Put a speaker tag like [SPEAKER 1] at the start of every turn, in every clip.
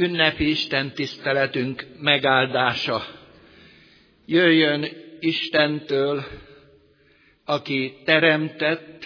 [SPEAKER 1] ünnepi Isten tiszteletünk megáldása jöjjön Istentől, aki teremtett,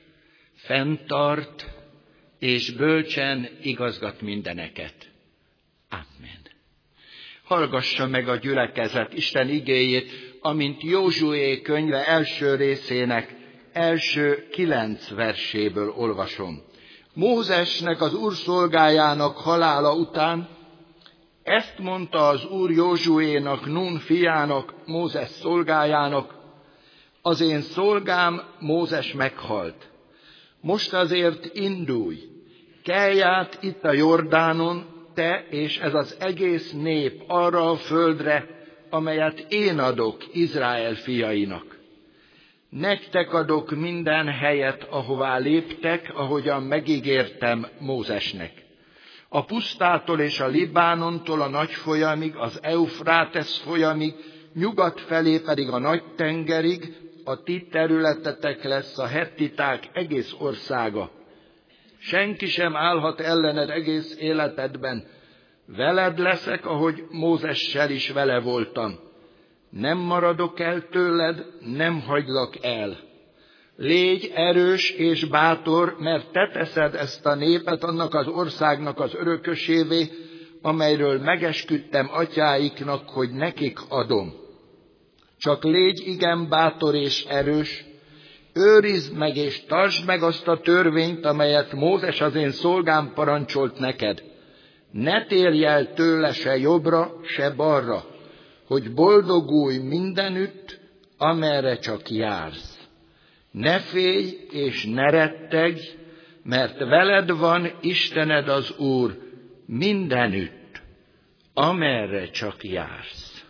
[SPEAKER 1] fenntart és bölcsen igazgat mindeneket. Amen. Hallgassa meg a gyülekezet Isten igéjét, amint Józsué könyve első részének első 9 verséből olvasom. Mózesnek, az Úr szolgájának halála után ezt mondta az Úr Józsuénak, Nun fiának, Mózes szolgájának: az én szolgám Mózes meghalt. Most azért indulj, kelj át itt a Jordánon, te és ez az egész nép arra a földre, amelyet én adok Izrael fiainak. Nektek adok minden helyet, ahová léptek, ahogyan megígértem Mózesnek. A pusztától és a Libánontól a nagy folyamig, az Eufrátesz folyamig, nyugat felé pedig a nagy tengerig, a ti területetek lesz a hettiták egész országa. Senki sem állhat ellened egész életedben. Veled leszek, ahogy Mózessel is vele voltam. Nem maradok el tőled, nem hagylak el. Légy erős és bátor, mert te teszed ezt a népet annak az országnak az örökösévé, amelyről megesküdtem atyáiknak, hogy nekik adom. Csak légy igen bátor és erős, őrizd meg és tartsd meg azt a törvényt, amelyet Mózes az én szolgám parancsolt neked. Ne térj el tőle se jobbra, se balra, hogy boldogulj mindenütt, amerre csak jársz. Ne félj és ne rettegj, mert veled van Istened az Úr mindenütt, amerre csak jársz.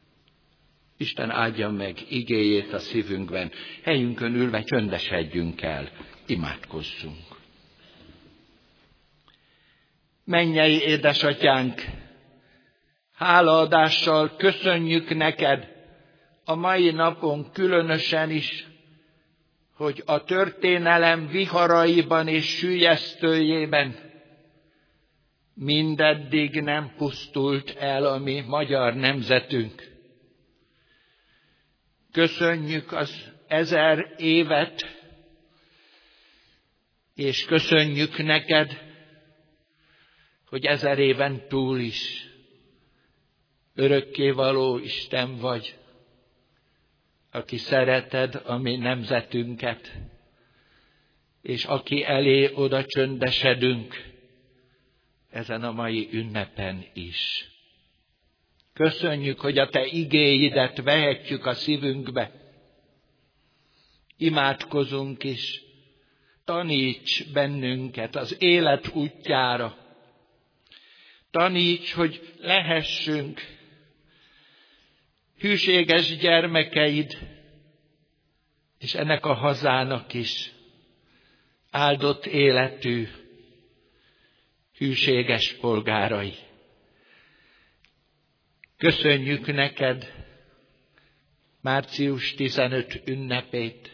[SPEAKER 1] Isten áldja meg igéjét a szívünkben. Helyünkön ülve csöndesedjünk el, imádkozzunk. Mennyei édesatyánk, hálaadással köszönjük neked a mai napon különösen is, hogy a történelem viharaiban és süllyesztőjében mindeddig nem pusztult el a mi magyar nemzetünk. Köszönjük az 1000 évet, és köszönjük neked, hogy 1000 éven túl is örökkévaló Isten vagy, aki szereted a mi nemzetünket, és aki elé oda csöndesedünk ezen a mai ünnepen is. Köszönjük, hogy a te igéidet vehetjük a szívünkbe. Imádkozunk is, taníts bennünket az élet útjára. Taníts, hogy lehessünk hűséges gyermekeid, és ennek a hazának is áldott életű, hűséges polgárai. Köszönjük neked március 15 ünnepét,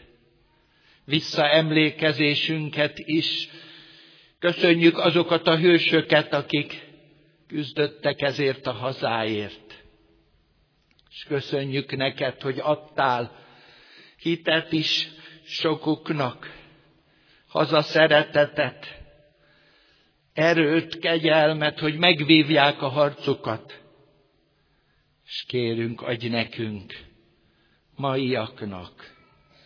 [SPEAKER 1] visszaemlékezésünket is. Köszönjük azokat a hősöket, akik küzdöttek ezért a hazáért. És köszönjük neked, hogy adtál hitet is sokuknak, hazaszeretetet, erőt, kegyelmet, hogy megvívják a harcukat. És kérünk, adj nekünk, maiaknak,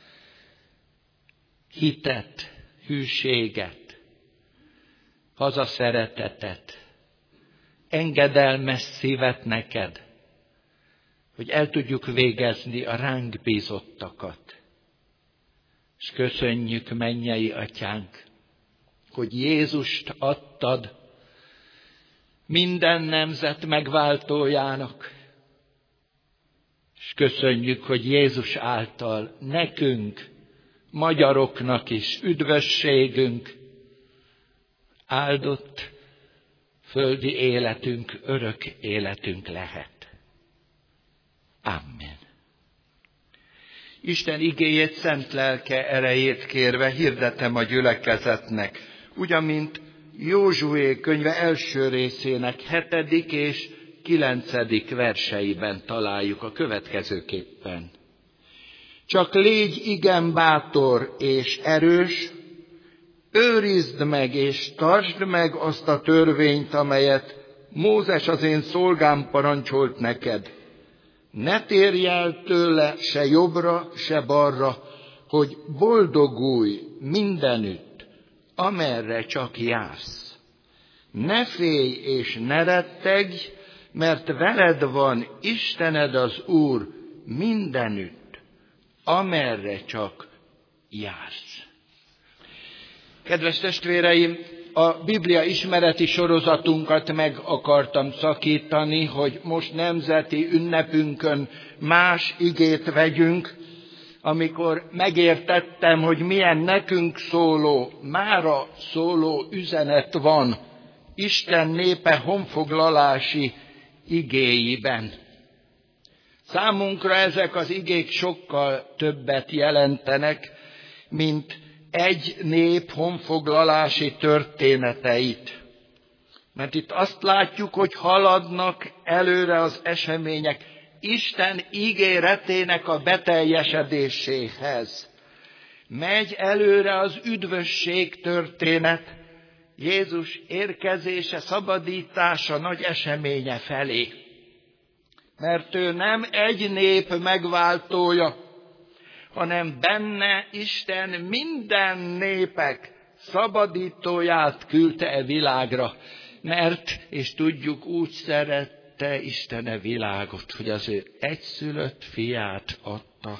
[SPEAKER 1] hitet, hűséget, hazaszeretetet, engedelmes szívet neked, hogy el tudjuk végezni a ránk bízottakat. És köszönjük, mennyei atyánk, hogy Jézust adtad minden nemzet megváltójának. És köszönjük, hogy Jézus által nekünk, magyaroknak is üdvösségünk, áldott földi életünk, örök életünk lehet. Amen. Isten igéjét szent lelke erejét kérve hirdetem a gyülekezetnek, ugyanmint Józsué könyve első részének 7. és 9. verseiben találjuk a következőképpen. Csak légy igen bátor és erős, őrizd meg és tartsd meg azt a törvényt, amelyet Mózes az én szolgám parancsolt neked. Ne térj el tőle se jobbra, se balra, hogy boldogulj mindenütt, amerre csak jársz. Ne félj és ne rettegj, mert veled van Istened az Úr mindenütt, amerre csak jársz. Kedves testvéreim, a Biblia ismereti sorozatunkat meg akartam szakítani, hogy most nemzeti ünnepünkön más igét vegyünk, amikor megértettem, hogy milyen nekünk szóló, mára szóló üzenet van Isten népe honfoglalási igéiben. Számunkra ezek az igék sokkal többet jelentenek, mint egy nép honfoglalási történeteit. Mert itt azt látjuk, hogy haladnak előre az események Isten ígéretének a beteljesedéséhez. Megy előre az üdvösség történet, Jézus érkezése, szabadítása nagy eseménye felé. Mert ő nem egy nép megváltója, hanem benne Isten minden népek szabadítóját küldte e világra. Mert, és tudjuk, úgy szerette Isten e világot, hogy az ő egyszülött fiát adta.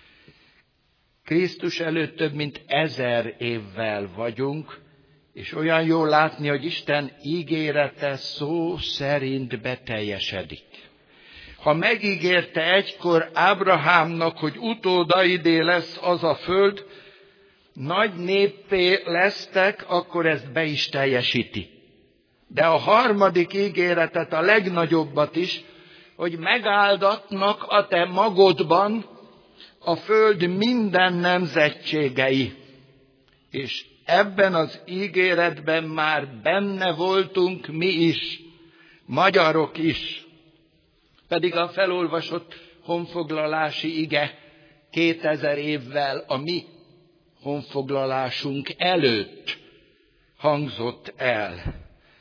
[SPEAKER 1] Krisztus előtt több mint 1000 évvel vagyunk, és olyan jó látni, hogy Isten ígérete szó szerint beteljesedik. Ha megígérte egykor Ábrahámnak, hogy utódaidé lesz az a föld, nagy néppé lesztek, akkor ezt be is teljesíti. De a harmadik ígéretet, a legnagyobbat is, hogy megáldatnak a te magodban a föld minden nemzetségei. És ebben az ígéretben már benne voltunk mi is, magyarok is. Pedig a felolvasott honfoglalási ige 2000 évvel a mi honfoglalásunk előtt hangzott el.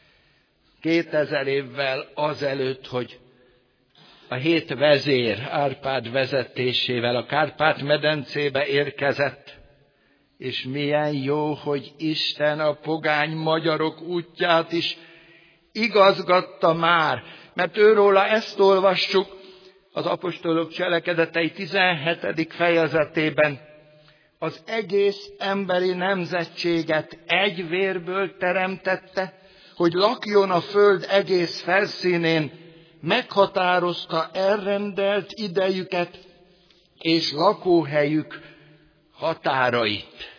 [SPEAKER 1] 2000 évvel azelőtt, hogy a 7 vezér Árpád vezetésével a Kárpát-medencébe érkezett, és milyen jó, hogy Isten a pogány magyarok útját is igazgatta már, mert őróla ezt olvassuk az apostolok cselekedetei 17. fejezetében. Az egész emberi nemzetséget egy vérből teremtette, hogy lakjon a föld egész felszínén, meghatározta elrendelt idejüket és lakóhelyük határait.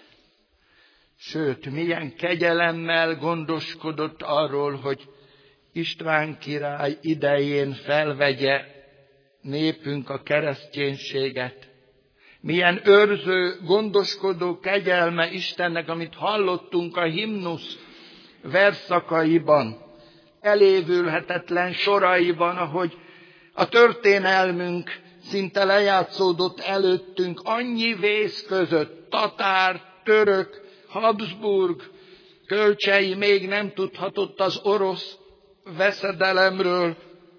[SPEAKER 1] Sőt, milyen kegyelemmel gondoskodott arról, hogy István király idején felvegye népünk a kereszténységet. Milyen őrző, gondoskodó kegyelme Istennek, amit hallottunk a himnusz versszakaiban, elévülhetetlen soraiban, ahogy a történelmünk szinte lejátszódott előttünk, annyi vész között, tatár, török, Habsburg, Kölcsei még nem tudhatott az orosz veszedelemről,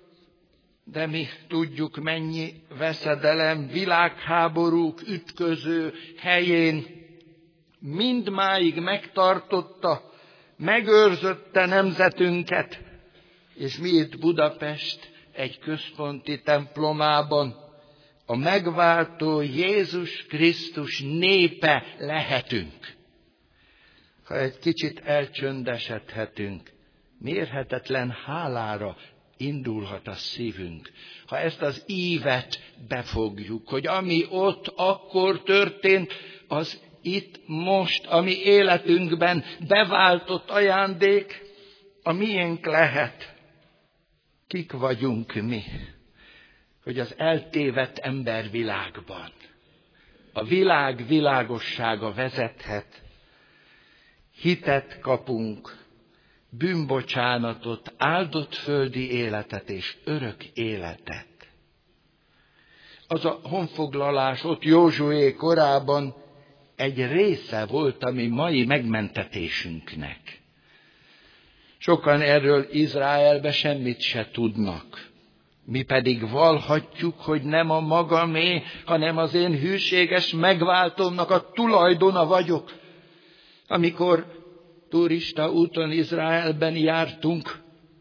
[SPEAKER 1] de mi tudjuk, mennyi veszedelem, világháborúk ütköző helyén mindmáig megtartotta, megőrzötte nemzetünket, és mi itt Budapest egy központi templomában a megváltó Jézus Krisztus népe lehetünk. Ha egy kicsit elcsöndesedhetünk, mérhetetlen hálára indulhat a szívünk, ha ezt az ívet befogjuk, hogy ami ott akkor történt, az itt most, a mi életünkben beváltott ajándék, a miénk lehet. Kik vagyunk mi, hogy az eltévedt embervilágban a világ világossága vezethet, hitet kapunk, bűnbocsánatot, áldott földi életet és örök életet. Az a honfoglalás ott Józsué korában egy része volt a mi mai megmentetésünknek. Sokan erről Izraelbe semmit se tudnak. Mi pedig vallhatjuk, hogy nem a magamé, hanem az én hűséges megváltómnak a tulajdona vagyok. Amikor turista úton Izraelben jártunk,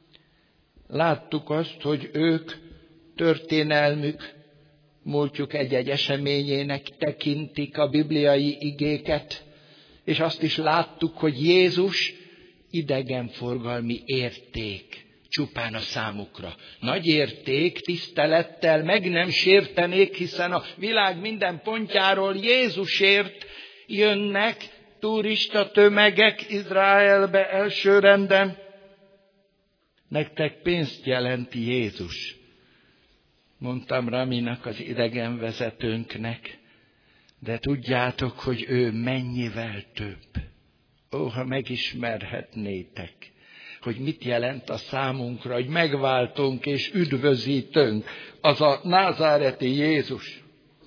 [SPEAKER 1] láttuk azt, hogy ők történelmük, múltjuk egy-egy eseményének tekintik a bibliai igéket, és azt is láttuk, hogy Jézus idegenforgalmi érték csupán a számukra. Nagy érték, tisztelettel meg nem sértenék, hiszen a világ minden pontjáról Jézusért jönnek turista tömegek Izraelbe elsőrenden. Nektek pénzt jelent Jézus, mondtam Raminak, az idegenvezetőnknek, de tudjátok, hogy ő mennyivel több. Ó, ha megismerhetnétek, hogy mit jelent a számunkra, hogy megváltunk és üdvözítünk, az a názáreti Jézus.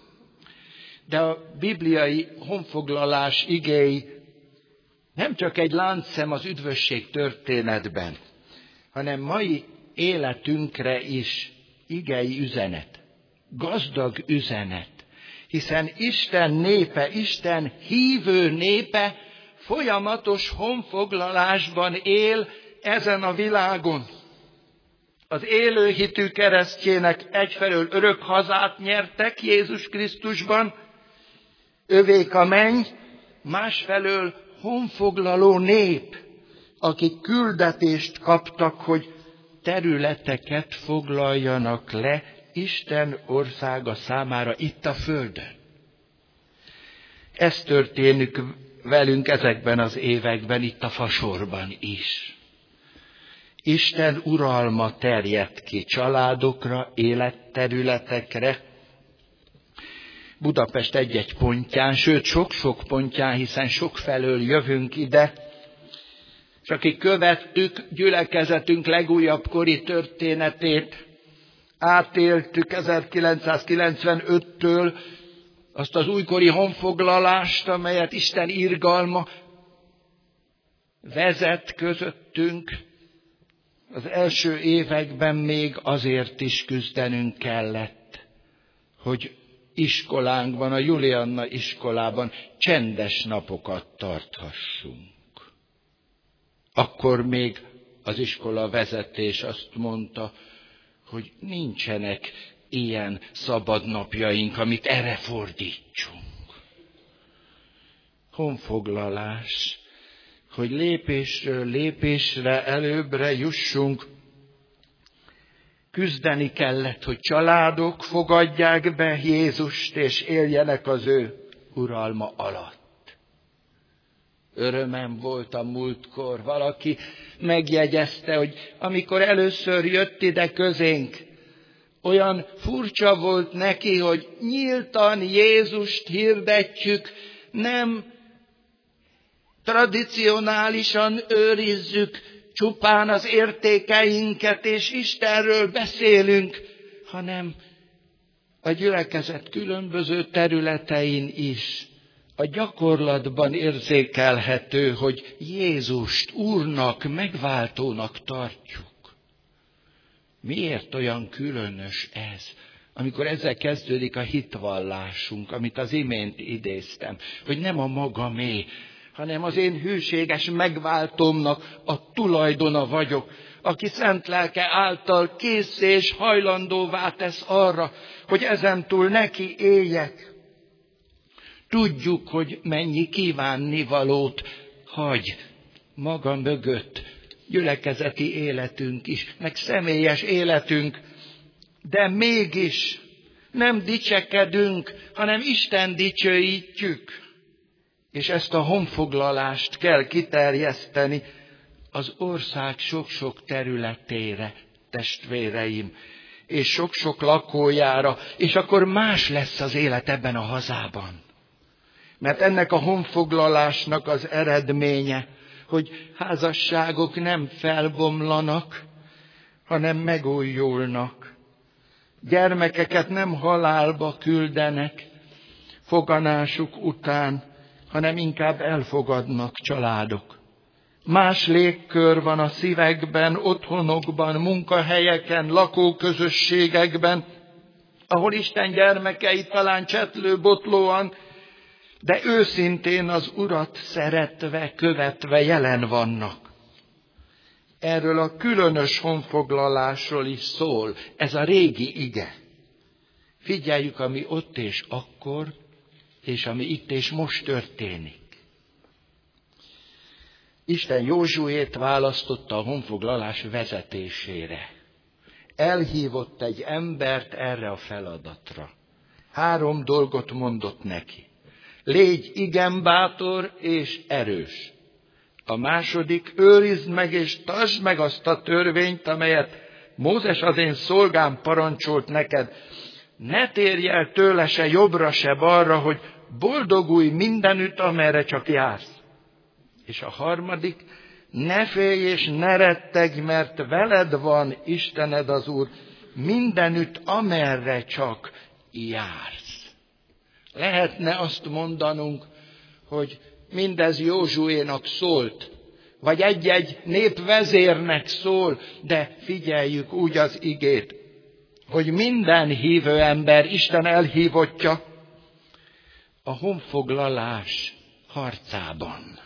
[SPEAKER 1] De a bibliai honfoglalás igéi nem csak egy láncszem az üdvösség történetben, hanem mai életünkre is igei üzenet, gazdag üzenet, hiszen Isten népe, Isten hívő népe folyamatos honfoglalásban él ezen a világon. Az élő hitű keresztjének egyfelől örök hazát nyertek Jézus Krisztusban, övék a menny, másfelől honfoglaló nép, akik küldetést kaptak, hogy területeket foglaljanak le Isten országa számára itt a földön. Ez történik velünk ezekben az években, itt a Fasorban is. Isten uralma terjed ki családokra, életterületekre, Budapest egy-egy pontján, sőt sok-sok pontján, hiszen sokfelől jövünk ide, és akik követtük gyülekezetünk legújabb kori történetét, átéltük 1995-től azt az újkori honfoglalást, amelyet Isten irgalma vezet közöttünk. Az első években még azért is küzdenünk kellett, hogy iskolánkban, a Julianna iskolában csendes napokat tarthassunk. Akkor még az iskola vezetés azt mondta, hogy nincsenek ilyen szabadnapjaink, amit erre fordítsunk. Honfoglalás, hogy lépésről lépésre előbbre jussunk. Küzdeni kellett, hogy családok fogadják be Jézust, és éljenek az ő uralma alatt. Örömem volt a múltkor, valaki megjegyezte, hogy amikor először jött ide közénk, olyan furcsa volt neki, hogy nyíltan Jézust hirdetjük, nem tradicionálisan őrizzük csupán az értékeinket, és Istenről beszélünk, hanem a gyülekezet különböző területein is a gyakorlatban érzékelhető, hogy Jézust Úrnak, megváltónak tartjuk. Miért olyan különös ez, amikor ezzel kezdődik a hitvallásunk, amit az imént idéztem, hogy nem a magamé, hanem az én hűséges megváltómnak a tulajdona vagyok, aki szent lelke által készé és hajlandóvá tesz arra, hogy ezentúl neki éljek. Tudjuk, hogy mennyi kívánnivalót hagy maga mögött gyülekezeti életünk is, meg személyes életünk, de mégis nem dicsekedünk, hanem Isten dicsőítjük. És ezt a honfoglalást kell kiterjeszteni az ország sok-sok területére, testvéreim, és sok-sok lakójára, és akkor más lesz az élet ebben a hazában. Mert ennek a honfoglalásnak az eredménye hogy házasságok nem felbomlanak, hanem megújulnak. Gyermekeket nem halálba küldenek foganásuk után, hanem inkább elfogadnak családok. Más légkör van a szívekben, otthonokban, munkahelyeken, lakóközösségekben, ahol Isten gyermekei talán csetlőbotlóan, de őszintén az Urat szeretve, követve jelen vannak. Erről a különös honfoglalásról is szól, ez a régi ige. Figyeljük, ami ott és akkor, és ami itt és most történik. Isten Józsuét választotta a honfoglalás vezetésére. Elhívott egy embert erre a feladatra. 3 dolgot mondott neki. Légy igen bátor és erős. A második, őrizd meg és tartsd meg azt a törvényt, amelyet Mózes az én szolgám parancsolt neked. Ne térj el tőle se jobbra, se balra, hogy boldogulj mindenütt, amerre csak jársz. És a harmadik, ne félj és ne rettegj, mert veled van Istened az Úr mindenütt, amerre csak jársz. Lehetne azt mondanunk, hogy mindez Józsuénak szólt, vagy egy-egy népvezérnek szól, de figyeljük úgy az igét, hogy minden hívő ember Isten elhívottja a honfoglalás harcában.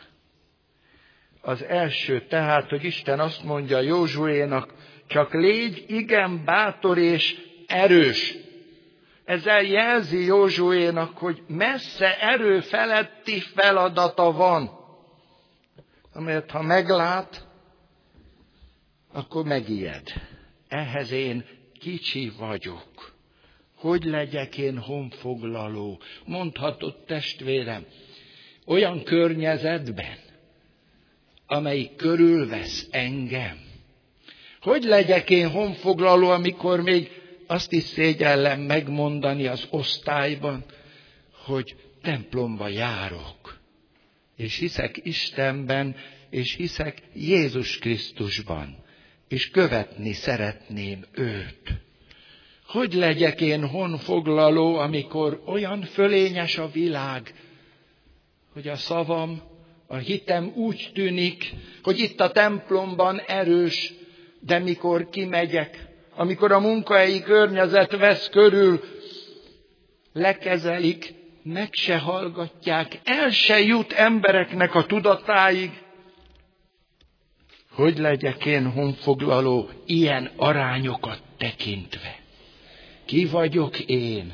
[SPEAKER 1] Az első tehát, hogy Isten azt mondja Józsuénak, csak légy igen bátor és erős. Ezzel jelzi Józsuénak, hogy messze erő feletti feladata van, amelyet ha meglát, akkor megijed. Ehhez én kicsi vagyok. Hogy legyek én honfoglaló? Mondhatott testvérem, olyan környezetben, amelyik körülvesz engem. Hogy legyek én honfoglaló, amikor még azt is szégyellem megmondani az osztályban, hogy templomba járok, és hiszek Istenben, és hiszek Jézus Krisztusban, és követni szeretném őt. Hogy legyek én honfoglaló, amikor olyan fölényes a világ, hogy a szavam, a hitem úgy tűnik, hogy itt a templomban erős, de mikor kimegyek, amikor a munkahelyi környezet vesz körül, lekezelik, meg se hallgatják, el se jut embereknek a tudatáig. Hogy legyek én honfoglaló ilyen arányokat tekintve? Ki vagyok én?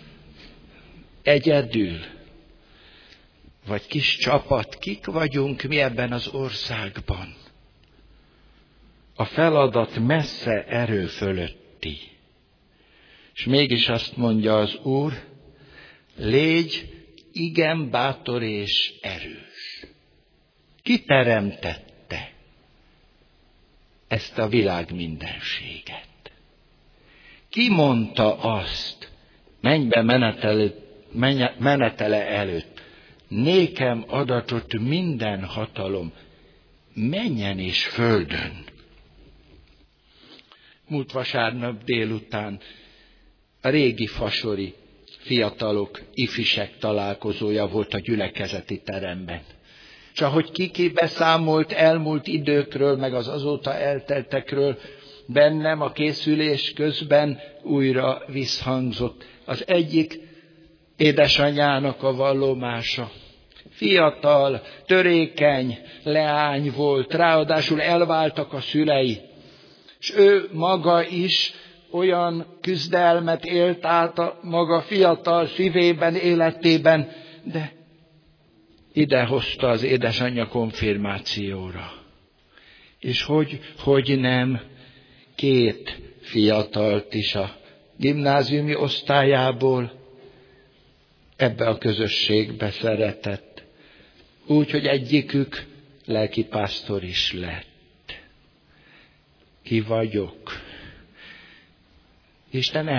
[SPEAKER 1] Egyedül? Vagy kis csapat? Kik vagyunk mi ebben az országban? A feladat messze erő fölötti. És mégis azt mondja az Úr, légy igen bátor és erős. Ki teremtette ezt a világ mindenséget? Ki mondta azt mennybe menetele előtt? Nékem adatott minden hatalom mennyen és földön. Múlt vasárnap délután a régi fasori fiatalok, ifisek találkozója volt a gyülekezeti teremben. És ahogy Kiki beszámolt elmúlt időkről, meg az azóta elteltekről, bennem a készülés közben újra visszhangzott az egyik édesanyának a vallomása. Fiatal, törékeny leány volt, ráadásul elváltak a szülei, és ő maga is olyan küzdelmet élt át a maga fiatal szívében, életében, de idehozta az édesanyja konfirmációra. És hogy nem, 2 fiatalt is a gimnáziumi osztályából ebbe a közösségbe szeretett. Úgy, hogy egyikük lelkipásztor is lett. Ki vagyok? Isten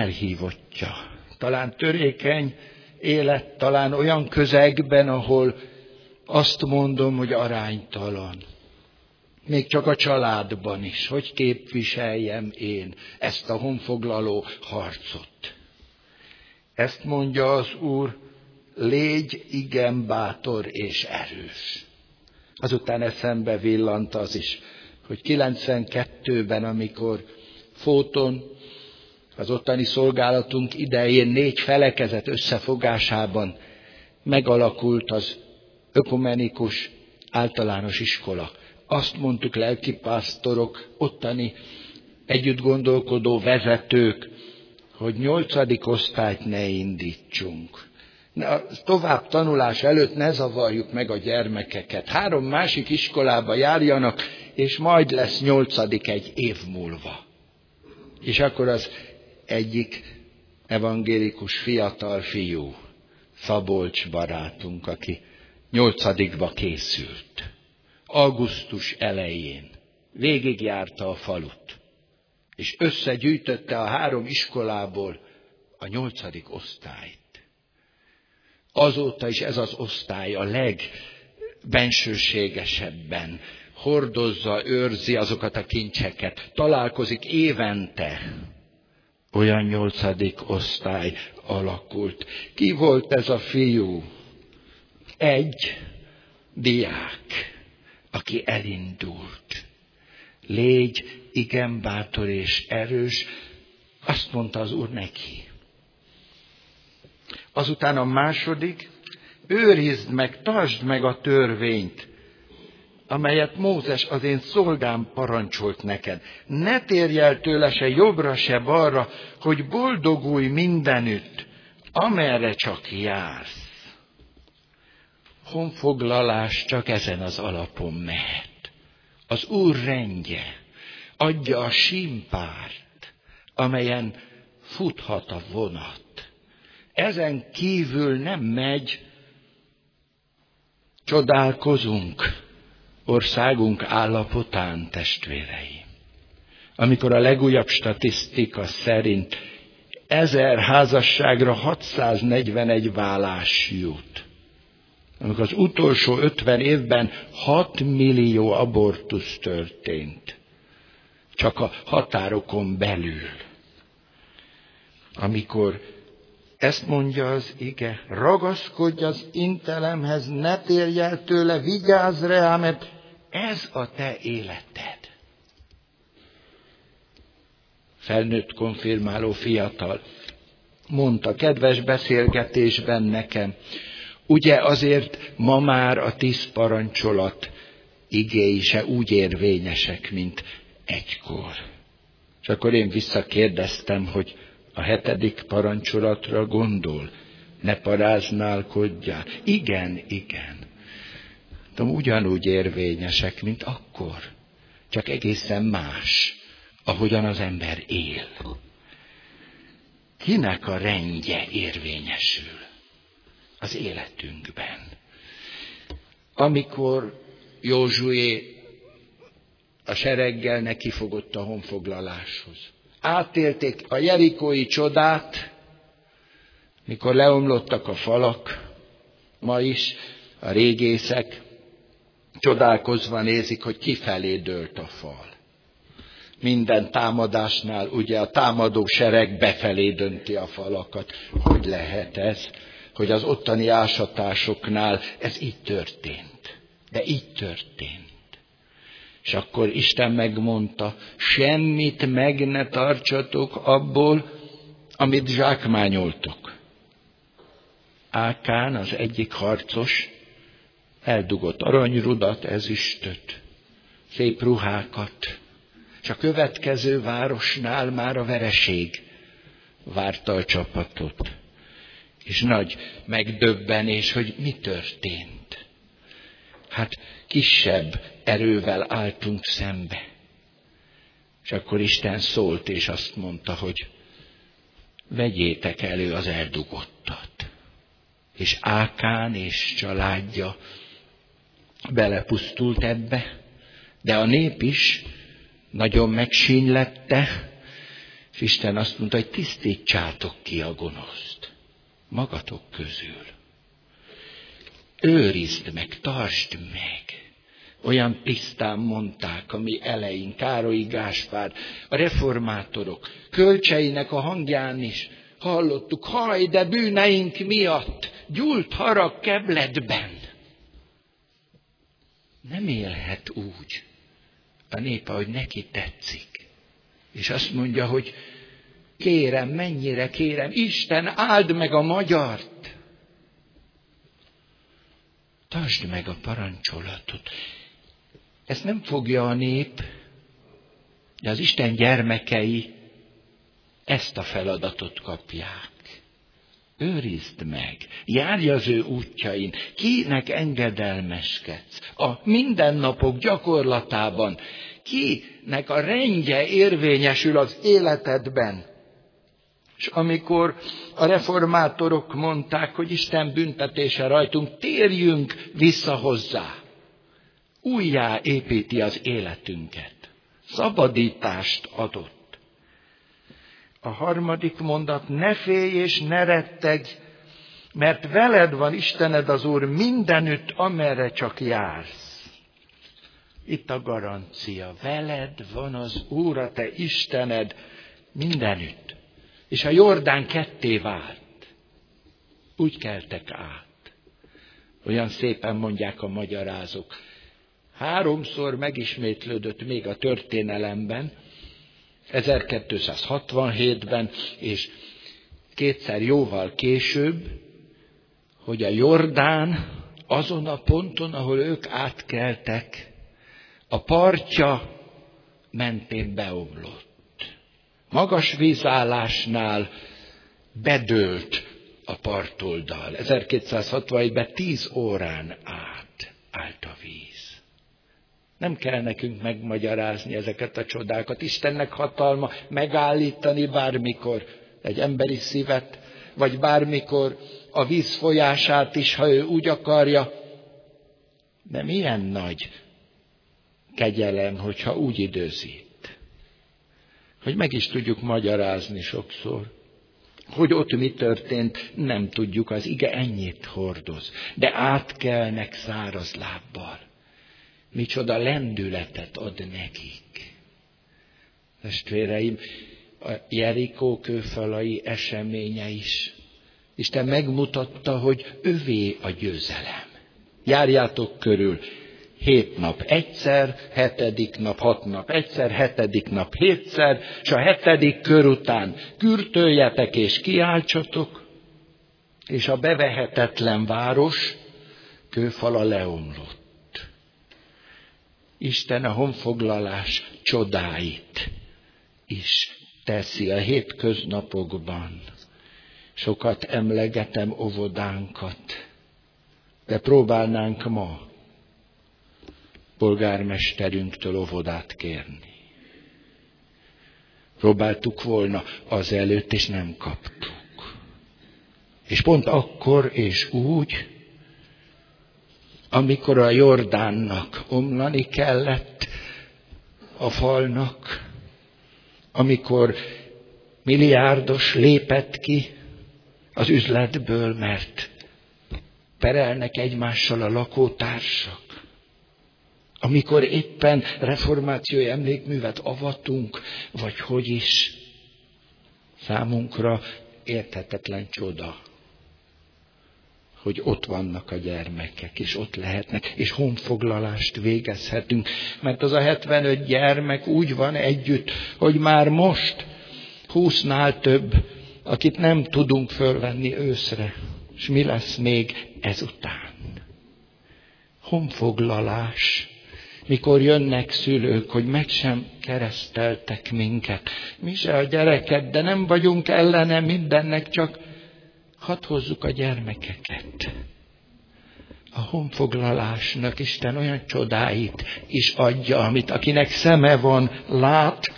[SPEAKER 1] elhívottja. Talán törékeny élet, talán olyan közegben, ahol Azt mondom, hogy aránytalan. Még csak a családban is. Hogy képviseljem én ezt a honfoglaló harcot? Ezt mondja az Úr, légy igen bátor és erős. Azután eszembe villant az is, hogy 92-ben, amikor Fóton, az ottani szolgálatunk idején 4 felekezet összefogásában megalakult az ökumenikus általános iskola. Azt mondtuk lelkipásztorok, ottani együtt gondolkodó vezetők, hogy 8. osztályt ne indítsunk. A tovább tanulás előtt ne zavarjuk meg a gyermekeket. 3 másik iskolába járjanak, és majd lesz 8. egy év múlva. És akkor az egyik evangélikus fiatal fiú, Szabolcs barátunk, aki 8. készült. Augusztus elején végigjárta a falut, és összegyűjtötte a 3 iskolából a 8. osztályt. Azóta is ez az osztály a legbensőségesebben hordozza, őrzi azokat a kincseket, találkozik évente. Olyan 8. osztály alakult. Ki volt ez a fiú? Egy diák, aki elindult. Légy igen bátor és erős, azt mondta az Úr neki. Azután a második, őrizd meg, tartsd meg a törvényt, amelyet Mózes az én szolgám parancsolt neked. Ne térj el tőle se jobbra, se balra, hogy boldogulj mindenütt, amerre csak jársz. Honfoglalás csak ezen az alapon mehet. Az Úr rendje adja a símpárt, amelyen futhat a vonat. Ezen kívül nem megy, csodálkozunk országunk állapotán, testvéreim. Amikor a legújabb statisztika szerint 1000 házasságra 641 válás jut. Amikor az utolsó 50 évben 6 millió abortusz történt. Csak a határokon belül. Amikor ezt mondja az ige, ragaszkodj az intelemhez, ne térj el tőle, vigyázz rá, mert ez a te életed. Felnőtt konfirmáló fiatal mondta kedves beszélgetésben nekem, ugye azért ma már a 10 parancsolat igéi se úgy érvényesek, mint egykor. És akkor én visszakérdeztem, hogy a 7. parancsolatra gondol, ne paráználkodjál. Igen. Ugyanúgy érvényesek, mint akkor. Csak egészen más, ahogyan az ember él. Kinek a rendje érvényesül az életünkben? Amikor Józsué a sereggel nekifogott a honfoglaláshoz. Átélték a jerikói csodát, mikor leomlottak a falak, ma is a régészek csodálkozva nézik, hogy kifelé dőlt a fal. Minden támadásnál ugye a támadó sereg befelé dönti a falakat. Hogy lehet ez, hogy az ottani ásatásoknál ez így történt? De így történt. És akkor Isten megmondta, semmit meg ne tartsatok abból, amit zsákmányoltok. Ákán, az egyik harcos, eldugott aranyrudat, ezüstöt, szép ruhákat, és a következő városnál már a vereség várta a csapatot. És nagy megdöbbenés, hogy mi történt. Hát kisebb erővel álltunk szembe. És akkor Isten szólt, és azt mondta, hogy vegyétek elő az eldugottat. És Ákán és családja belepusztult ebbe, de a nép is nagyon megsínylette, és Isten azt mondta, hogy tisztítsátok ki a gonoszt magatok közül. őrizd meg, tartsd meg. Olyan tisztán mondták a mi eleink, Károly Gáspár, a reformátorok, kölcseinek a hangján is hallottuk, haj, de bűneink miatt gyúlt harag kebledben. Nem élhet úgy a nép, ahogy neki tetszik. És azt mondja, hogy kérem, mennyire kérem, Isten, áld meg a magyart. Tartsd meg a parancsolatot. Ezt nem fogja a nép, de az Isten gyermekei ezt a feladatot kapják. Őrizd meg, járj az ő útjain, kinek engedelmeskedsz a mindennapok gyakorlatában, kinek a rendje érvényesül az életedben. És amikor a reformátorok mondták, hogy Isten büntetése rajtunk, térjünk vissza hozzá. Újjá építi az életünket. Szabadítást adott. A harmadik mondat, ne félj és ne rettegj, mert veled van Istened az Úr mindenütt, amerre csak jársz. Itt a garancia. Veled van az Úr, a te Istened mindenütt. És a Jordán ketté vált. Úgy keltek át. Olyan szépen mondják a magyarázók. 3-szor megismétlődött még a történelemben, 1267-ben, és 2-szer jóval később, hogy a Jordán azon a ponton, ahol ők átkeltek, a partja mentén beomlott. Magas vízállásnál bedőlt a partoldal. 1267-ben 10 órán át állt a víz. Nem kell nekünk megmagyarázni ezeket a csodákat. Istennek hatalma megállítani bármikor egy emberi szívet, vagy bármikor a víz folyását is, ha ő úgy akarja. De milyen nagy kegyelem, hogyha úgy időzít. Hogy meg is tudjuk magyarázni sokszor. Hogy ott mi történt, nem tudjuk, az ige ennyit hordoz. De átkelnek száraz lábbal. Micsoda lendületet ad nekik. Testvéreim, a Jerikó kőfalai eseménye is. Isten megmutatta, hogy övé a győzelem. Járjátok körül 7 nap egyszer, 7. nap 6 nap egyszer, 7. nap 7-szer, és a 7. kör után kürtöljetek és kiáltsatok, és a bevehetetlen város kőfala leomlott. Isten a honfoglalás csodáit is teszi a hétköznapokban. Sokat emlegetem óvodánkat, de próbálnánk ma polgármesterünktől óvodát kérni. Próbáltuk volna azelőtt, és nem kaptuk. És pont akkor és úgy, amikor a Jordánnak omlani kellett, a falnak, amikor milliárdos lépett ki az üzletből, mert perelnek egymással a lakótársak, amikor éppen reformációi emlékművet avatunk, vagy hogy is, számunkra érthetetlen csoda, hogy ott vannak a gyermekek, és ott lehetnek, és honfoglalást végezhetünk, mert az a 75 gyermek úgy van együtt, hogy már most 20-nál több, akit nem tudunk fölvenni őszre, és mi lesz még ezután? Honfoglalás, mikor jönnek szülők, hogy meg sem kereszteltek minket. Mi se a gyereket, de nem vagyunk ellene mindennek, csak hadd hozzuk a gyermekeket. A honfoglalásnak Isten olyan csodáit is adja, amit akinek szeme van, lát.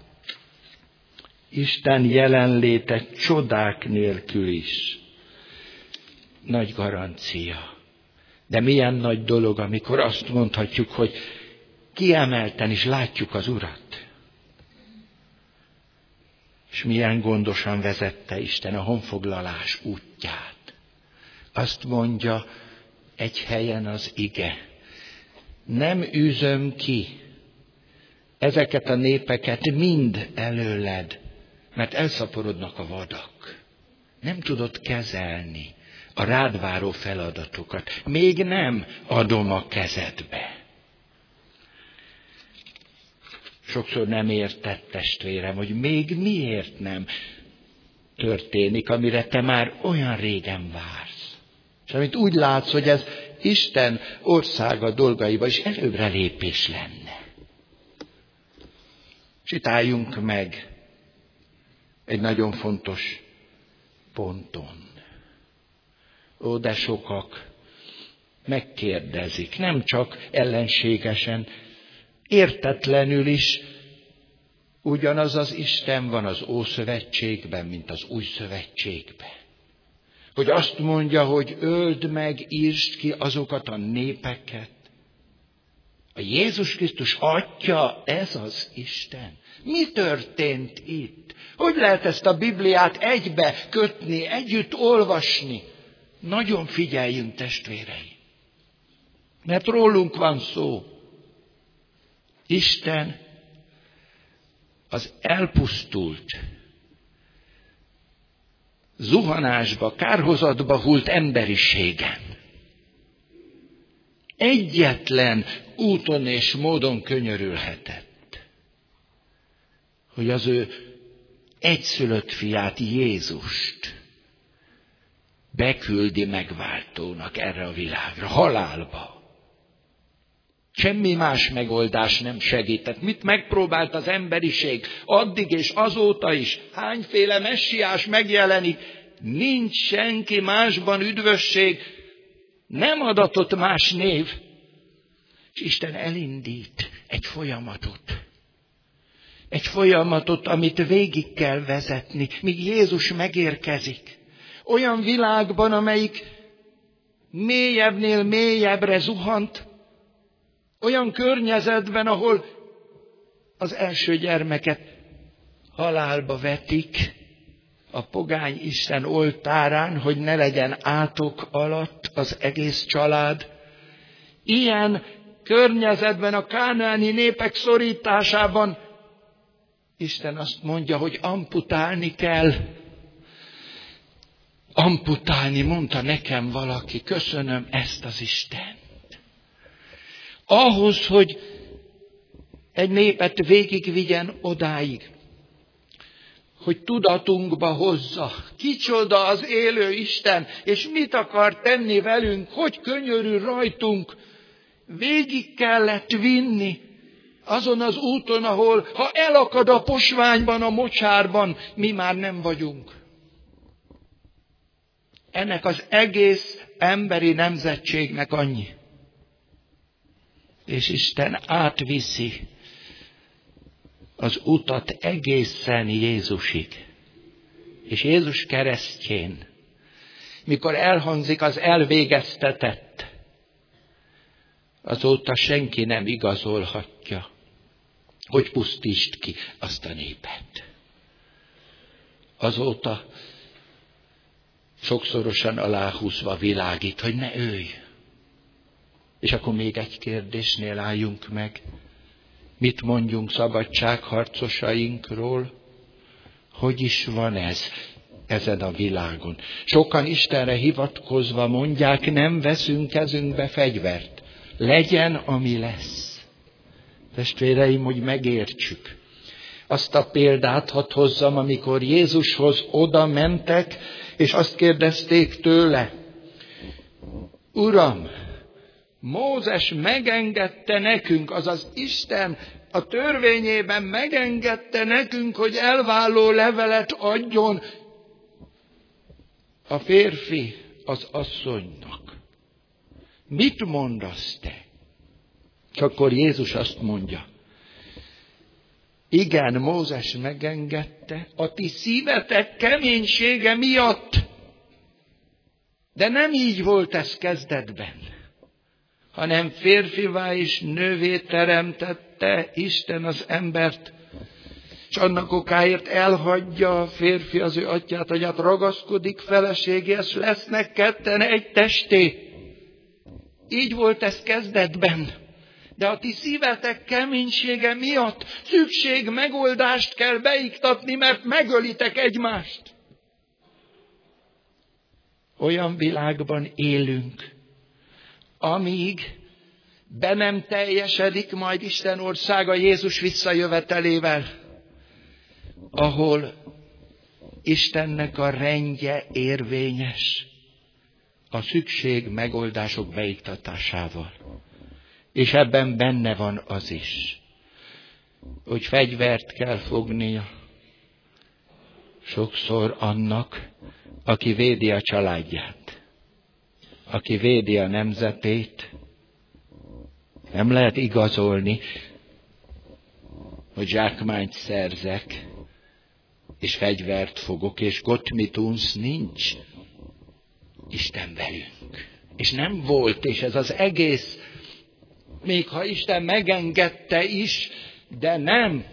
[SPEAKER 1] Isten jelenléte csodák nélkül is. Nagy garancia. De milyen nagy dolog, amikor azt mondhatjuk, hogy kiemelten is látjuk az Urat. És milyen gondosan vezette Isten a honfoglalás útját. Azt mondja, egy helyen az ige: nem űzöm ki ezeket a népeket mind előled, mert elszaporodnak a vadak. Nem tudod kezelni a rád váró feladatokat. Még nem adom a kezedbe. Sokszor nem érted, testvérem, hogy még miért nem történik, amire te már olyan régen vársz. És amit úgy látsz, hogy ez Isten országa dolgaiba is előbbre lépés lenne. És itt álljunk meg egy nagyon fontos ponton. Ó, de sokak megkérdezik, nem csak ellenségesen, értetlenül is, ugyanaz az Isten van az Ószövetségben, mint az Új Szövetségben. Hogy azt mondja, hogy öld meg, írtsd ki azokat a népeket. A Jézus Krisztus Atya, ez az Isten. Mi történt itt? Hogy lehet ezt a Bibliát egybe kötni, együtt olvasni? Nagyon figyeljünk, testvéreim. Mert rólunk van szó. Isten az elpusztult, zuhanásba, kárhozatba hult emberiségen egyetlen úton és módon könyörülhetett, hogy az ő egyszülött fiát, Jézust beküldi megváltónak erre a világra, halálba. Semmi más megoldás nem segített. Mit megpróbált az emberiség addig és azóta is? Hányféle messiás megjelenik? Nincs senki másban üdvösség, nem adatott más név. És Isten elindít egy folyamatot. Egy folyamatot, amit végig kell vezetni, míg Jézus megérkezik. Olyan világban, amelyik mélyebbnél mélyebbre zuhant, olyan környezetben, ahol az első gyermeket halálba vetik a pogány isten oltárán, hogy ne legyen átok alatt az egész család. Ilyen környezetben, a kánaáni népek szorításában Isten azt mondja, hogy amputálni kell. Amputálni, mondta nekem valaki, köszönöm ezt az Istent. Ahhoz, hogy egy népet végigvigyen odáig, hogy tudatunkba hozza, kicsoda az élő Isten, és mit akar tenni velünk, hogy könyörül rajtunk, végig kellett vinni azon az úton, ahol, ha elakad a posványban, a mocsárban, mi már nem vagyunk. Ennek az egész emberi nemzetségnek annyi. És Isten átviszi az utat egészen Jézusig. És Jézus keresztjén, mikor elhangzik az elvégeztetett, azóta senki nem igazolhatja, hogy pusztítsd ki azt a népet. Azóta sokszorosan aláhúzva világít, hogy ne ölj. És akkor még egy kérdésnél álljunk meg. Mit mondjunk szabadságharcosainkról? Hogy is van ez ezen a világon? Sokan Istenre hivatkozva mondják, nem veszünk kezünkbe fegyvert. Legyen, ami lesz. Testvéreim, hogy megértsük. Azt a példát hadd hozzam, amikor Jézushoz oda mentek, és azt kérdezték tőle, Uram, Mózes megengedte nekünk, azaz Isten a törvényében megengedte nekünk, hogy elválló levelet adjon a férfi az asszonynak. Mit mondasz te? És akkor Jézus azt mondja, igen, Mózes megengedte a ti szívetek keménysége miatt, de nem így volt ez kezdetben, hanem férfivá és nővé teremtette Isten az embert, és annak okáért elhagyja a férfi az ő atyát, anyát, ragaszkodik feleségéhez, lesznek ketten egy testé. Így volt ez kezdetben. De a ti szívetek keménysége miatt szükség megoldást kell beiktatni, mert megölitek egymást. Olyan világban élünk, amíg be nem teljesedik majd Isten országa Jézus visszajövetelével, ahol Istennek a rendje érvényes a szükség megoldások beiktatásával. És ebben benne az az is, hogy fegyvert kell fognia sokszor annak, aki védi a családját, aki védi a nemzetét. Nem lehet igazolni, hogy zsákmányt szerzek, és fegyvert fogok, és Gott mit uns nincs. Isten velünk. És nem volt, és ez az egész, még ha Isten megengedte is, de nem.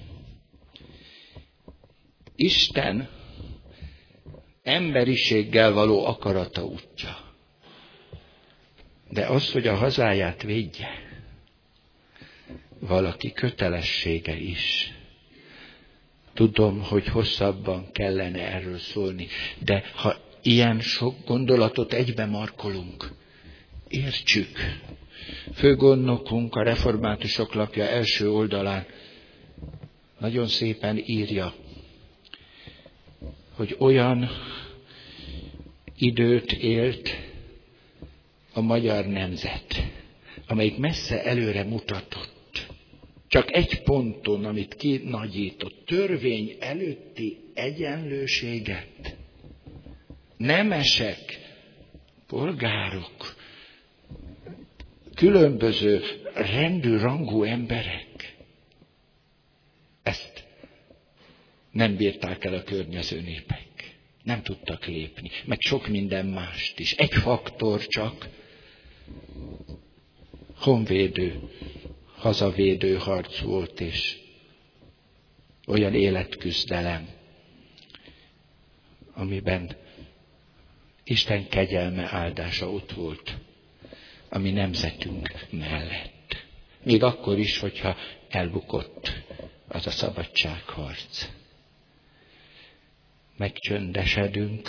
[SPEAKER 1] Isten emberiséggel való akarata útja. De az, hogy a hazáját védje, valaki kötelessége is. Tudom, hogy hosszabban kellene erről szólni, de ha ilyen sok gondolatot egybe markolunk, értsük. Főgondnokunk a Reformátusok lapja első oldalán nagyon szépen írja, hogy olyan időt élt a magyar nemzet, amelyik messze előre mutatott. Csak egy ponton, amit kinagyított, törvény előtti egyenlőséget. Nemesek, polgárok, különböző rendű, rangú emberek. Ezt nem bírták el a környező népek. Nem tudtak lépni, meg sok minden mást is. Egy faktor csak, honvédő, hazavédő harc volt, és olyan életküzdelem, amiben Isten kegyelme, áldása ott volt a mi nemzetünk mellett. Még akkor is, hogyha elbukott az a szabadságharc. Megcsöndesedünk.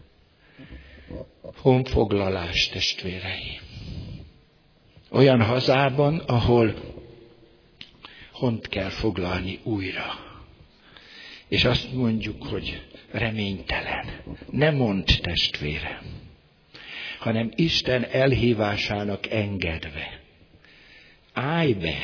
[SPEAKER 1] Honfoglalás, testvéreim. Olyan hazában, ahol hont kell foglalni újra. És azt mondjuk, hogy reménytelen. Ne mondd, testvérem, hanem Isten elhívásának engedve. Állj be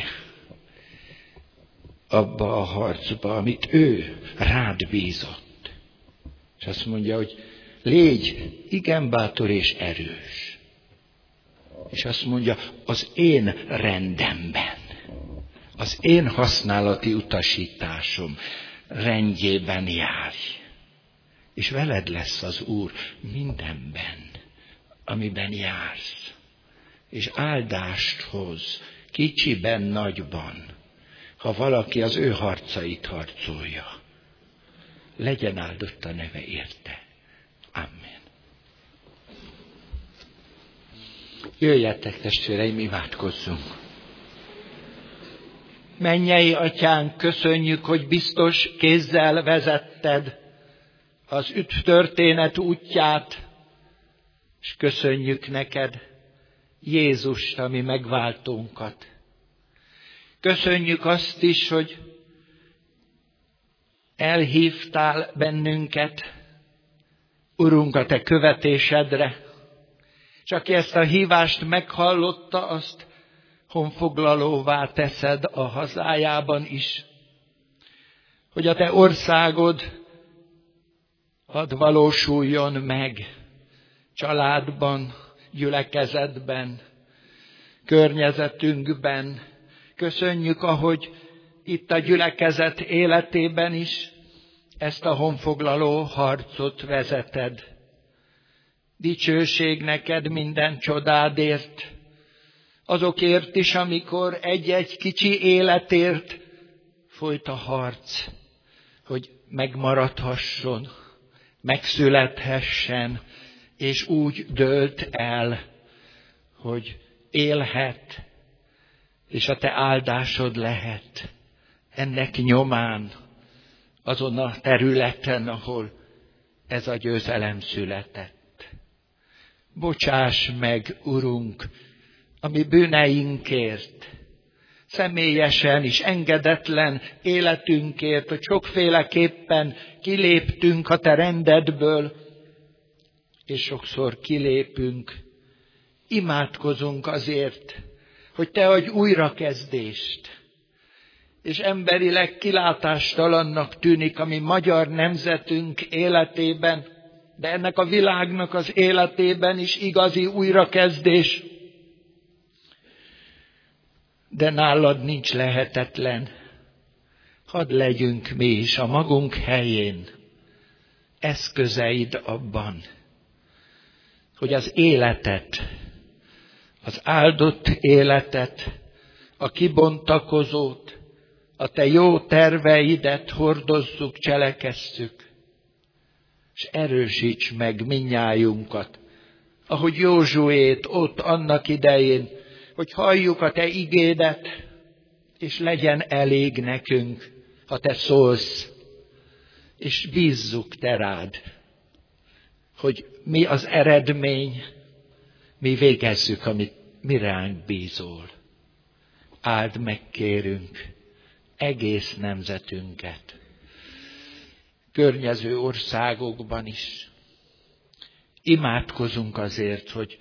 [SPEAKER 1] abba a harcba, amit ő rád bízott. És azt mondja, hogy légy igen bátor és erős. És azt mondja, az én rendemben, az én használati utasításom rendjében járj. És veled lesz az Úr mindenben, amiben jársz. És áldást hoz, kicsiben, nagyban, ha valaki az ő harcait harcolja. Legyen áldott a neve érte. Amen. Jöjjetek, testvéreim, imádkozzunk. Mennyei Atyánk, köszönjük, hogy biztos kézzel vezetted az történet útját, és köszönjük neked Jézust, ami megváltónkat. Köszönjük azt is, hogy elhívtál bennünket, Urunk, a te követésedre, és aki ezt a hívást meghallotta, azt honfoglalóvá teszed a hazájában is, hogy a te országod hadd valósuljon meg családban, gyülekezetben, környezetünkben. Köszönjük, ahogy itt a gyülekezet életében is ezt a honfoglaló harcot vezeted. Dicsőség neked minden csodádért, azokért is, amikor egy-egy kicsi életért folyt a harc, hogy megmaradhasson, megszülethessen, és úgy dőlt el, hogy élhet, és a te áldásod lehet ennek nyomán, azon a területen, ahol ez a győzelem született. Bocsáss meg, Urunk, a mi bűneinkért, személyesen is engedetlen életünkért, hogy sokféleképpen kiléptünk a te rendedből, és sokszor kilépünk. Imádkozunk azért, hogy te adj újrakezdést, és emberileg kilátástalannak tűnik a mi magyar nemzetünk életében, de ennek a világnak az életében is igazi újrakezdés. De nálad nincs lehetetlen. Hadd legyünk mi is a magunk helyén eszközeid abban, hogy az életet, az áldott életet, a kibontakozót, a te jó terveidet hordozzuk, cselekesszük, és erősíts meg mindnyájunkat, ahogy Józsuét ott annak idején, hogy halljuk a te igédet, és legyen elég nekünk, ha te szólsz, és bízzuk te rád, hogy mi az eredmény, mi végezzük, amit mi ránk bízol. Áld meg, kérünk, egész nemzetünket, környező országokban is. Imádkozunk azért, hogy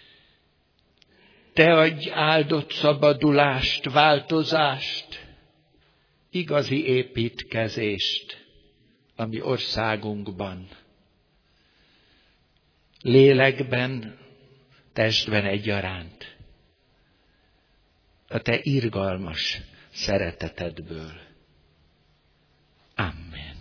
[SPEAKER 1] te adj áldott szabadulást, változást, igazi építkezést a mi országunkban. Lélekben, testben egyaránt. A te irgalmas szeretetedből. Amen.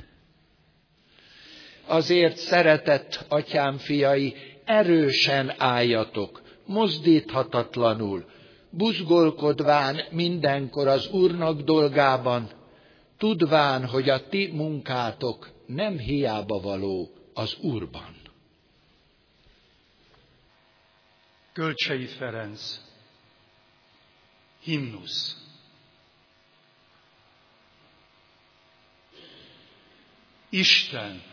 [SPEAKER 1] Azért, szeretett atyám fiai, erősen álljatok, mozdíthatatlanul, buzgolkodván mindenkor az Úrnak dolgában, tudván, hogy a ti munkátok nem hiába való az Úrban.
[SPEAKER 2] Kölcsei Ferenc, himnusz. Isten,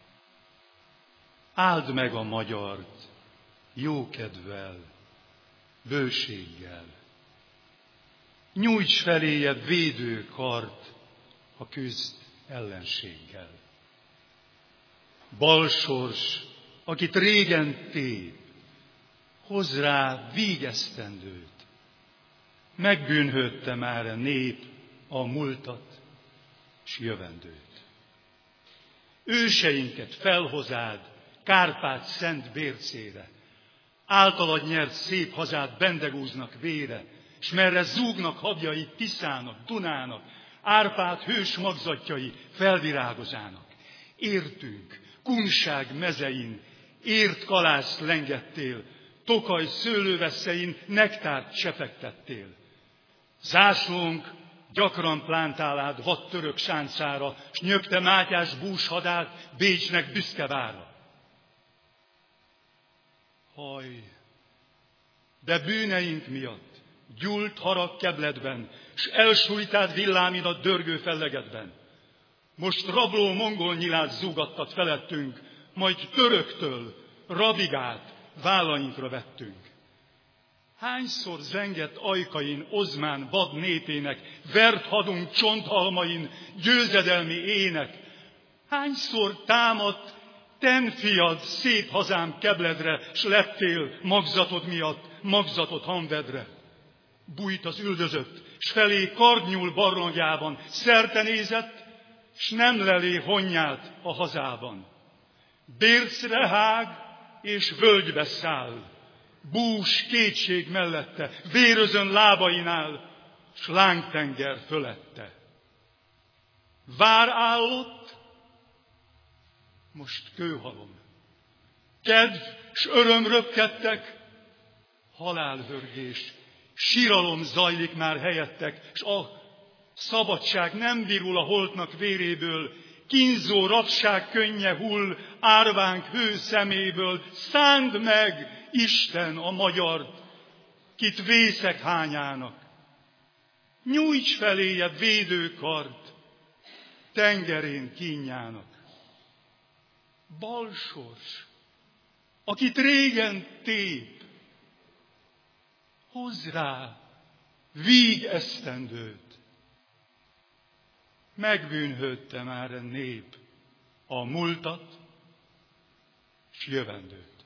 [SPEAKER 2] áld meg a magyart jókedvvel, bőséggel. Nyújts feléje védő kart, ha küzd ellenséggel. Balsors, akit régen tép, hozz rá vígesztendőt. Megbűnhődte már a nép a múltat s jövendőt. Őseinket felhozád Kárpát szent bércére, általad nyert szép hazád bendegúznak vére, s merre zúgnak habjai Tiszának, Dunának, Árpád hős magzatjai felvirágozának. Értünk, Kunság mezein, ért kalászt lengettél, Tokaj szőlőveszein nektárt csepegtettél. Zászlónk gyakran plántálád vad török sáncára, s nyögte Mátyás búshadát Bécsnek büszke vára. Haj, de bűneink miatt gyúlt harag kebledben, s elsújtád villámidat dörgő fellegetben. Most rabló mongol nyilát zúgattad felettünk, majd töröktől rabigát vállainkra vettünk. Hányszor zengett ajkain Ozmán vad népének, vert hadunk csonthalmain győzedelmi ének. Hányszor támadt ten fiad szép hazám kebledre, s lettél magzatod miatt magzatot hamvedre. Bújt az üldözött, s felé kardnyúl barlangjában, szerte nézett, s nem lelé honnyát a hazában. Bércre hág és völgybe száll, bús kétség mellette, vérözön lábainál, s lángtenger fölette. Vár állott, most kőhalom. Kedv s öröm röpkedtek, halálvörgés, síralom zajlik már helyettek, s a szabadság nem virul a holtnak véréből, kínzó rabság könnye hull árvánk hő szeméből. Szánd meg, Isten, a magyart, kit vészek hányának. Nyújts feléje védőkart, tengerén kínjának. Balsors, akit régen tép, hozz rá víg esztendőt. Megbűnhődte már a nép a múltat s jövendőt.